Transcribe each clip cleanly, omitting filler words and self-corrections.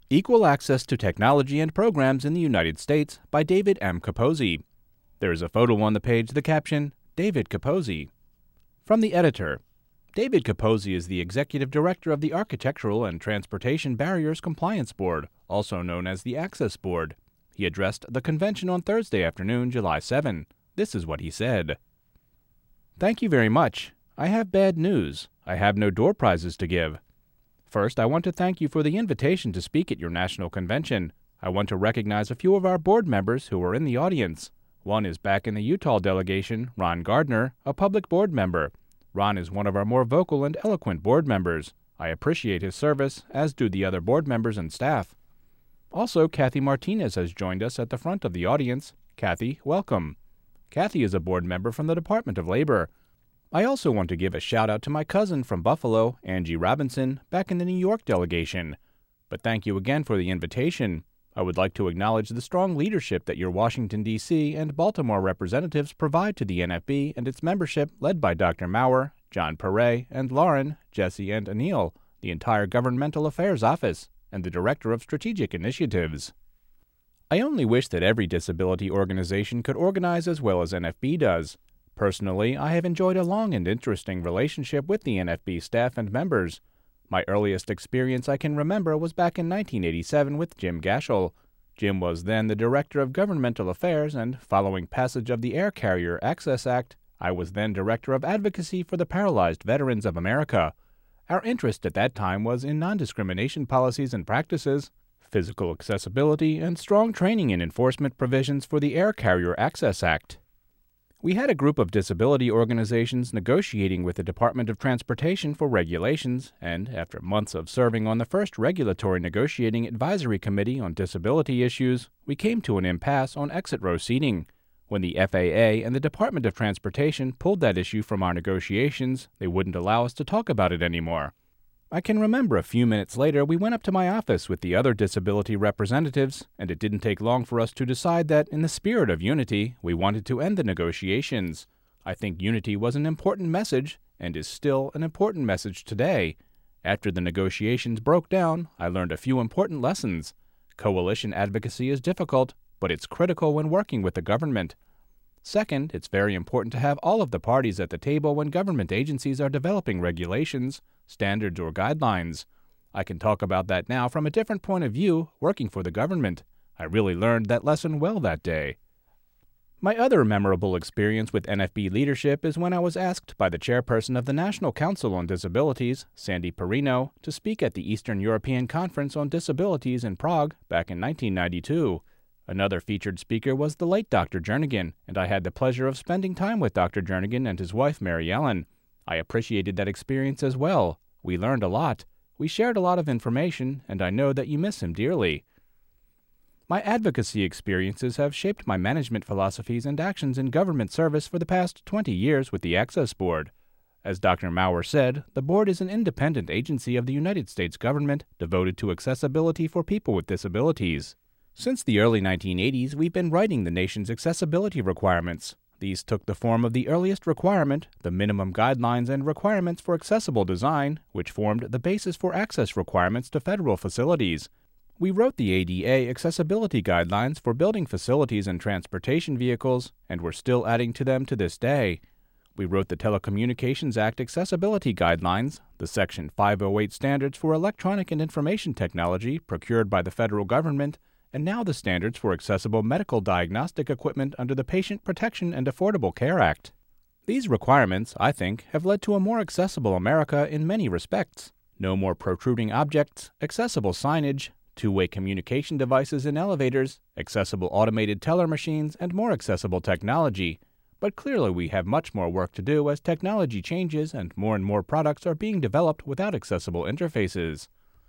Equal Access to Technology and Programs in the United States by David M. Capozzi. There is a photo on the page, the caption, David Capozzi. From the editor, David Capozzi is the Executive Director of the Architectural and Transportation Barriers Compliance Board, also known as the Access Board. He addressed the convention on Thursday afternoon, July 7. This is what he said. Thank you very much. I have bad news. I have no door prizes to give. First, I want to thank you for the invitation to speak at your national convention. I want to recognize a few of our board members who are in the audience. One is back in the Utah delegation, Ron Gardner, a public board member. Ron is one of our more vocal and eloquent board members. I appreciate his service, as do the other board members and staff. Also, Kathy Martinez has joined us at the front of the audience. Kathy, welcome. Kathy is a board member from the Department of Labor. I also want to give a shout-out to my cousin from Buffalo, Angie Robinson, back in the New York delegation. But thank you again for the invitation. I would like to acknowledge the strong leadership that your Washington, D.C. and Baltimore representatives provide to the NFB and its membership led by Dr. Maurer, John Perret, and Lauren, Jesse, and Anil, the entire Governmental Affairs Office, and the Director of Strategic Initiatives. I only wish that every disability organization could organize as well as NFB does. Personally, I have enjoyed a long and interesting relationship with the NFB staff and members. My earliest experience I can remember was back in 1987 with Jim Gashel. Jim was then the Director of Governmental Affairs, and following passage of the Air Carrier Access Act, I was then Director of Advocacy for the Paralyzed Veterans of America. Our interest at that time was in non-discrimination policies and practices, physical accessibility, and strong training and enforcement provisions for the Air Carrier Access Act. We had a group of disability organizations negotiating with the Department of Transportation for regulations, and after months of serving on the first Regulatory Negotiating Advisory Committee on disability issues, we came to an impasse on exit row seating. When the FAA and the Department of Transportation pulled that issue from our negotiations, they wouldn't allow us to talk about it anymore. I can remember a few minutes later we went up to my office with the other disability representatives, and it didn't take long for us to decide that, in the spirit of unity, we wanted to end the negotiations. I think unity was an important message, and is still an important message today. After the negotiations broke down, I learned a few important lessons. Coalition advocacy is difficult, but it's critical when working with the government. Second, it's very important to have all of the parties at the table when government agencies are developing regulations, standards, or guidelines. I can talk about that now from a different point of view, working for the government. I really learned that lesson well that day. My other memorable experience with NFB leadership is when I was asked by the chairperson of the National Council on Disabilities, Sandy Perino, to speak at the Eastern European Conference on Disabilities in Prague back in 1992. Another featured speaker was the late Dr. Jernigan, and I had the pleasure of spending time with Dr. Jernigan and his wife, Mary Ellen. I appreciated that experience as well. We learned a lot. We shared a lot of information, and I know that you miss him dearly. My advocacy experiences have shaped my management philosophies and actions in government service for the past 20 years with the Access Board. As Dr. Maurer said, the board is an independent agency of the United States government devoted to accessibility for people with disabilities. Since the early 1980s, we've been writing the nation's accessibility requirements. These took the form of the earliest requirement, the Minimum Guidelines and Requirements for Accessible Design, which formed the basis for access requirements to federal facilities. We wrote the ADA Accessibility Guidelines for building facilities and transportation vehicles, and we're still adding to them to this day. We wrote the Telecommunications Act Accessibility Guidelines, the Section 508 standards for electronic and information technology procured by the federal government, and now the standards for accessible medical diagnostic equipment under the Patient Protection and Affordable Care Act. These requirements, I think, have led to a more accessible America in many respects. No more protruding objects, accessible signage, two-way communication devices in elevators, accessible automated teller machines, and more accessible technology. But clearly we have much more work to do as technology changes and more products are being developed without accessible interfaces.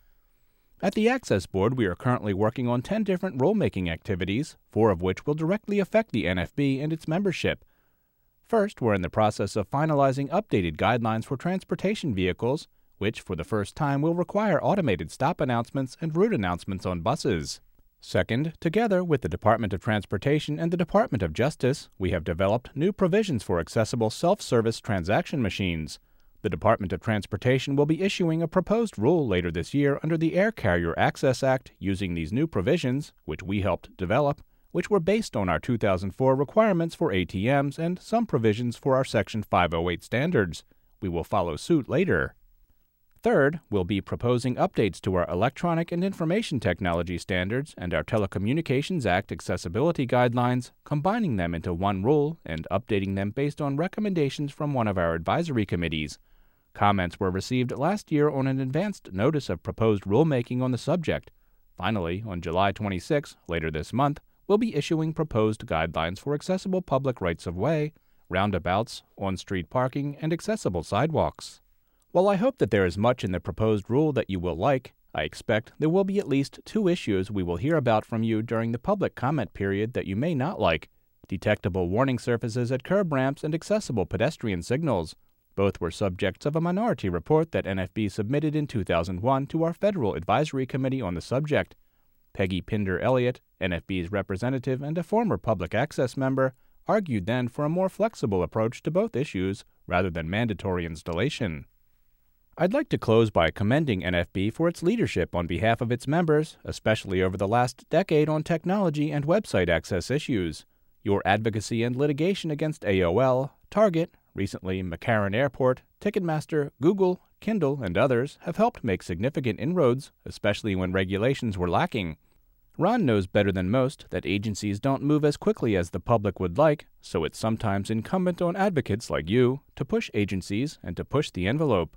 At the Access Board, we are currently working on 10 different rulemaking activities, 4 of which will directly affect the NFB and its membership. First, we're in the process of finalizing updated guidelines for transportation vehicles, which for the first time will require automated stop announcements and route announcements on buses. Second, together with the Department of Transportation and the Department of Justice, we have developed new provisions for accessible self-service transaction machines. The Department of Transportation will be issuing a proposed rule later this year under the Air Carrier Access Act using these new provisions, which we helped develop, which were based on our 2004 requirements for ATMs and some provisions for our Section 508 standards. We will follow suit later. Third, we'll be proposing updates to our Electronic and Information Technology Standards and our Telecommunications Act accessibility guidelines, combining them into one rule and updating them based on recommendations from one of our advisory committees. Comments were received last year on an advanced notice of proposed rulemaking on the subject. Finally, on July 26, later this month, we'll be issuing proposed guidelines for accessible public rights-of-way, roundabouts, on-street parking, and accessible sidewalks. While I hope that there is much in the proposed rule that you will like, I expect there will be at least 2 issues we will hear about from you during the public comment period that you may not like: detectable warning surfaces at curb ramps and accessible pedestrian signals. Both were subjects of a minority report that NFB submitted in 2001 to our Federal Advisory Committee on the subject. Peggy Pinder-Elliott, NFB's representative and a former public access member, argued then for a more flexible approach to both issues rather than mandatory installation. I'd like to close by commending NFB for its leadership on behalf of its members, especially over the last decade on technology and website access issues. Your advocacy and litigation against AOL, Target, recently McCarran Airport, Ticketmaster, Google, Kindle, and others have helped make significant inroads, especially when regulations were lacking. Ron knows better than most that agencies don't move as quickly as the public would like, so it's sometimes incumbent on advocates like you to push agencies and to push the envelope.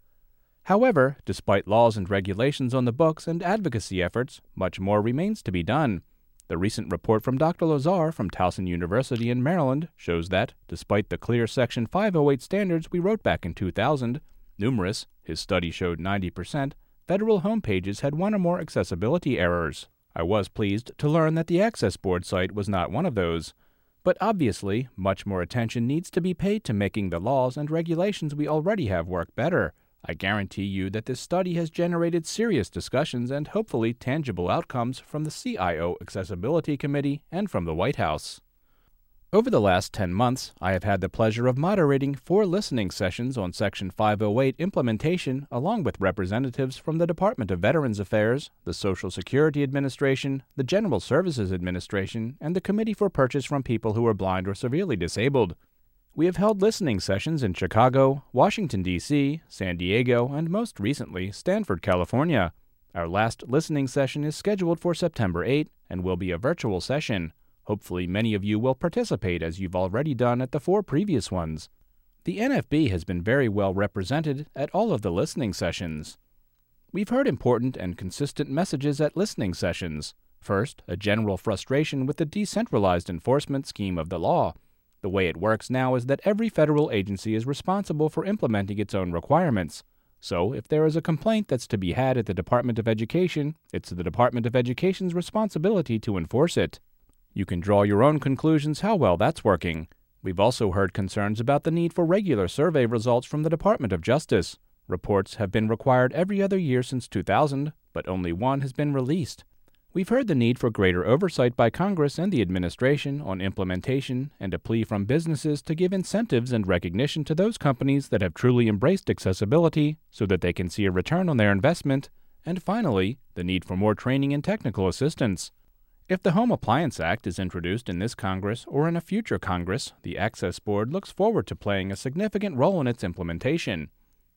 However, despite laws and regulations on the books and advocacy efforts, much more remains to be done. The recent report from Dr. Lazar from Towson University in Maryland shows that, despite the clear Section 508 standards we wrote back in 2000, numerous, his study showed 90%, federal homepages had one or more accessibility errors. I was pleased to learn that the Access Board site was not one of those. But obviously, much more attention needs to be paid to making the laws and regulations we already have work better. I guarantee you that this study has generated serious discussions and hopefully tangible outcomes from the CIO Accessibility Committee and from the White House. Over the last 10 months, I have had the pleasure of moderating 4 listening sessions on Section 508 implementation along with representatives from the Department of Veterans Affairs, the Social Security Administration, the General Services Administration, and the Committee for Purchase from People who are Blind or Severely Disabled. We have held listening sessions in Chicago, Washington, D.C., San Diego, and most recently, Stanford, California. Our last listening session is scheduled for September 8 and will be a virtual session. Hopefully many of you will participate as you've already done at the 4 previous ones. The NFB has been very well represented at all of the listening sessions. We've heard important and consistent messages at listening sessions. First, a general frustration with the decentralized enforcement scheme of the law. The way it works now is that every federal agency is responsible for implementing its own requirements. So, if there is a complaint that's to be had at the Department of Education, it's the Department of Education's responsibility to enforce it. You can draw your own conclusions how well that's working. We've also heard concerns about the need for regular survey results from the Department of Justice. Reports have been required every other year since 2000, but only one has been released. We've heard the need for greater oversight by Congress and the administration on implementation and a plea from businesses to give incentives and recognition to those companies that have truly embraced accessibility so that they can see a return on their investment, and finally, the need for more training and technical assistance. If the Home Appliance Act is introduced in this Congress or in a future Congress, the Access Board looks forward to playing a significant role in its implementation.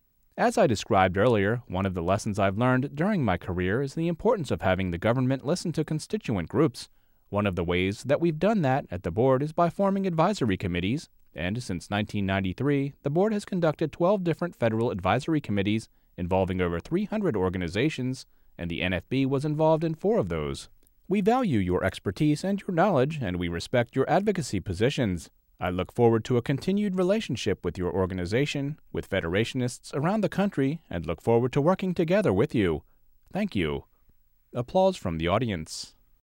As I described earlier, one of the lessons I've learned during my career is the importance of having the government listen to constituent groups. One of the ways that we've done that at the board is by forming advisory committees, and since 1993, the board has conducted 12 different federal advisory committees involving over 300 organizations, and the NFB was involved in 4 of those. We value your expertise and your knowledge, and we respect your advocacy positions. I look forward to a continued relationship with your organization, with Federationists around the country, and look forward to working together with you. Thank you. Applause from the audience.